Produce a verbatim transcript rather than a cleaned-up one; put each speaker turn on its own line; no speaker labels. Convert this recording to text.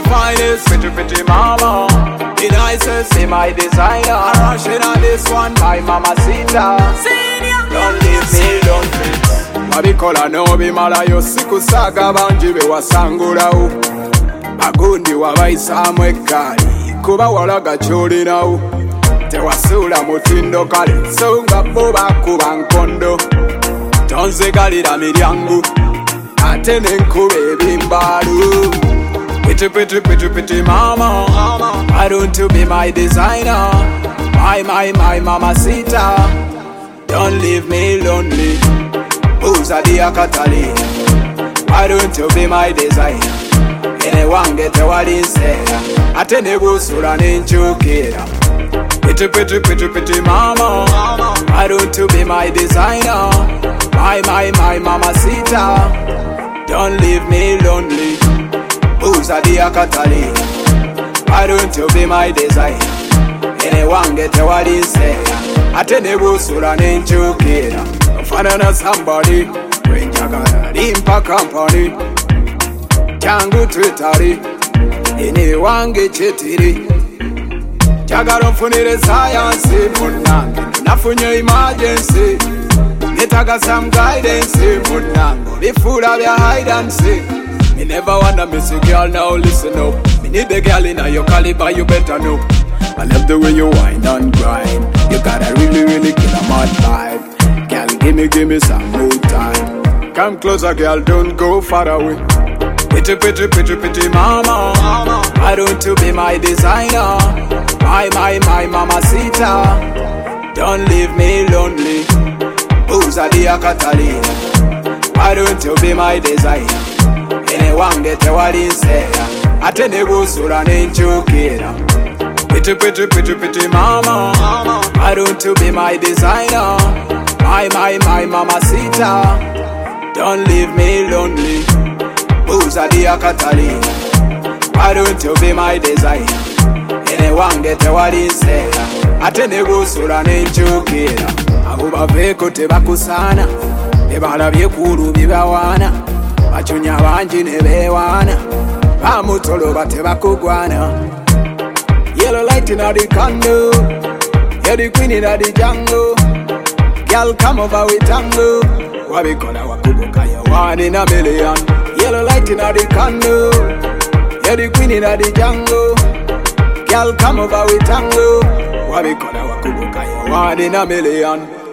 finest, pretty pretty mama. The nicest, see my designer. I'm rushing on this one, my mamacita. Don't leave me, don't leave. Babikola no bimala yo sikusaga banji bewasangulawo. Bagundi wabayisamu ekkali kuba walaga kyolinawo. Tewasuula mutindo kale so nga bo bakuba nkondo. Tonzegalira miryango ate nenkuba ebimbaalu. Pretty, pretty, pretty, pretty mama. Why don't you be my designer? My, my, my mamacita. Don't leave me lonely. Who's a dear Catalina? Why don't you be my designer? Anyone get a word in say? Atene busura nenchukira. Pretty, pretty, pretty, pretty mama. Why don't you be my designer? My, my, my mamacita. Don't leave me lonely. Who's a dear Catalina? Why don't you be my designer? Anyone get a word in say? Atene busura nenchukira. Fanana somebody Renjagara Limpa company Changu Twitteri Iniwange chetiri Jagara mfunire science Munange Nafunye emergency Nitaga some guidance Munange Bifura bya hide and seek. Me never wanna miss a girl, now listen up. Me need a girl in your caliber, you better know. I love the way you whine and grind. You got a really, really killer mad vibe. Girl, gimme, gimme some more time. Come closer, girl, don't go far away. Pretty, pretty, pretty, pretty mama. Why don't you be my designer? My, my, my mamacita. Don't leave me lonely. Who's a dear Catalina? Why don't you be my designer? Anyone get a word in say? Atene busura nenchukira. Pretty, pretty, pretty, pretty mama. Why don't you be my designer? My, my, my mamacita. Don't leave me lonely. Who's a dear Catalina? Why don't you be my designer? Anyone get a word in say? Atene busura nenchukira. Abuba veko tebakusana. Ebala byekulu bibawana. Bachunya banji nebewana. Bamutolo batebakugwana. Yellow light in the candle. You're the queen in the jungle. Girl, come over with tango. Wabikola wakuboka ya one in a million. Yellow light in the candle. You're the queen in the jungle. Girl, come over with tango. Wabikola wakuboka ya one in a million.